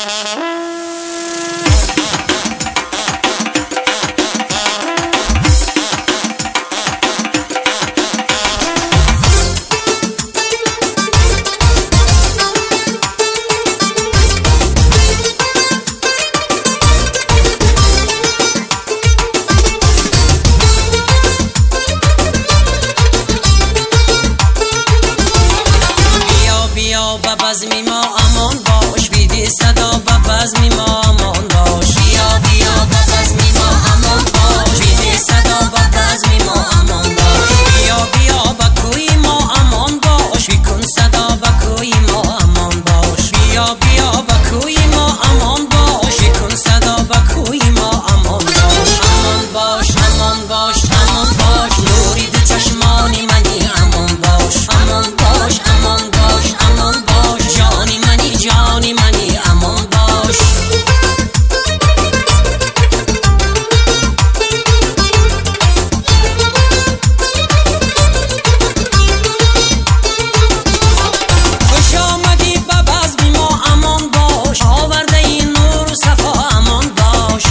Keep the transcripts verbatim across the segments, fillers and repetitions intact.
بزمی ما امان باش، بیدی صدا به بزمی ما امان باش. بیا بیا به بزمی ما امان باش، بیدی صدا به بزمی ما امان باش. بیا بیا به کوی ما امان باش، بیکن صدا به کوی ما امان باش. بیا بیا به کوی ما امان باش، بیکن صدا به کوی ما امان باش. امان باش امان باش امان باش، نوری دو چشمانی منی امان باش. امان باش امان باش امان باش، جانی منی جانی منی امان باش. خوش آمدی به بزم ما امان باش، آورده این نور و صفا امان باش.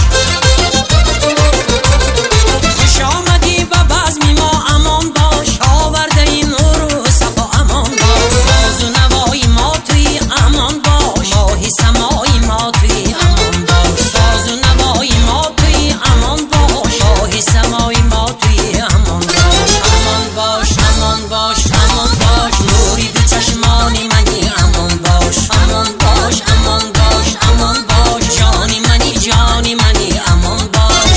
خوش آمدی به بزم ما امان باش، آورده این نور و صفا امان باش. ساز و نوای ما توی امان باش، ماهی سمای ما توی امان باش. ساز و نوای ما توی امان باش، ماهی سمای ما توی امان باش. امان باش امان باش امان باش، نوری دو چشمانی منی امان باش. امان باش امان باش امان باش، جانی منی جانی منی امان باش.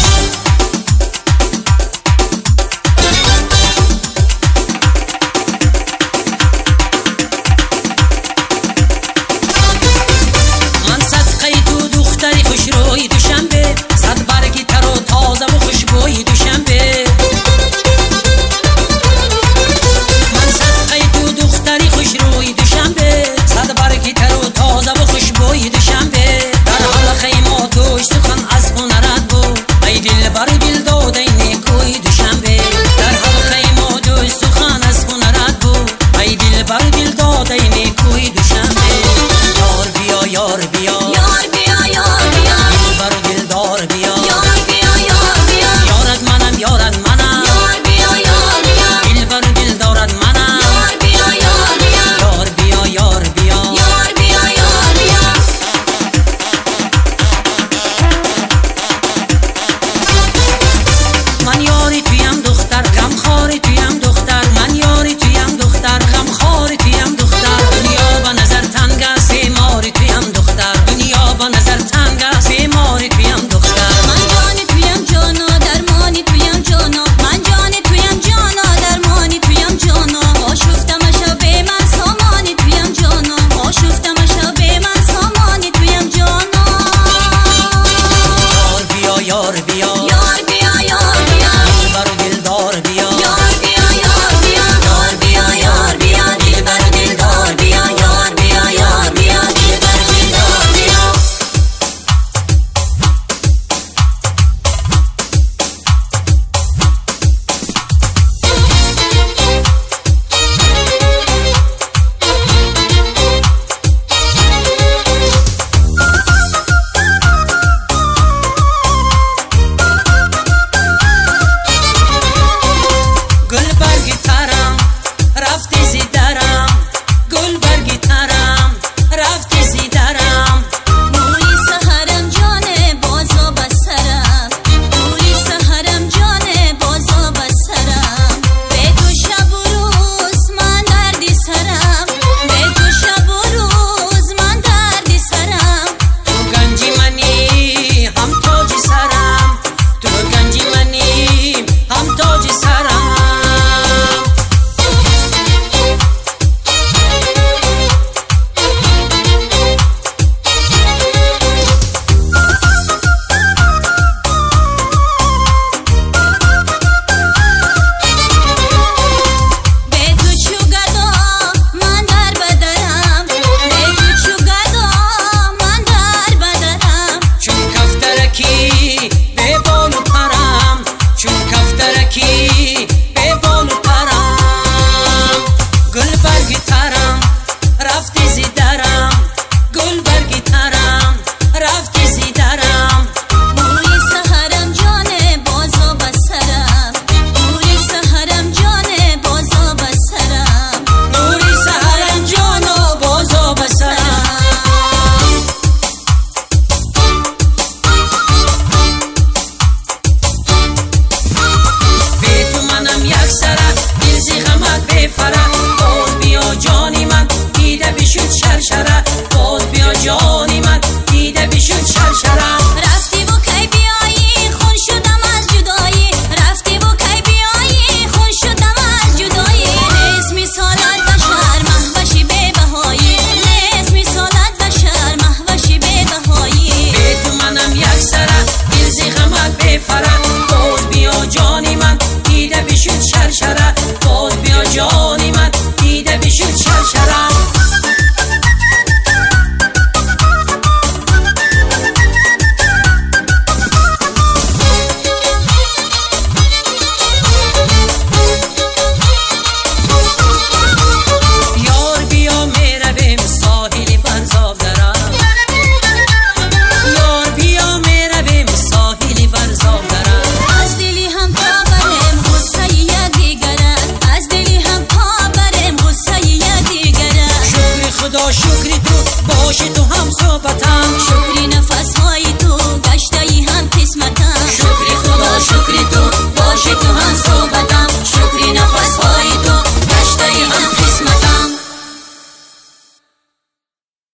من صدقه تو دختری خوش روی دوشنبه، صد برگی تر و تازه و خوشبوی دوشنبه. من صدقه تو دختری خوش روی دوشنبه، صد برگی تر و تازه و خوشبوی دوشنبه. در حلقه ما توش سخن از هنرت بود، ای دل بر دل داده نیکوی دوشنبه. در حلقه ما توش سخن از هنرت بود، ای دل بر دل داده نیکوی دوشنبه. یار بیا یار بیا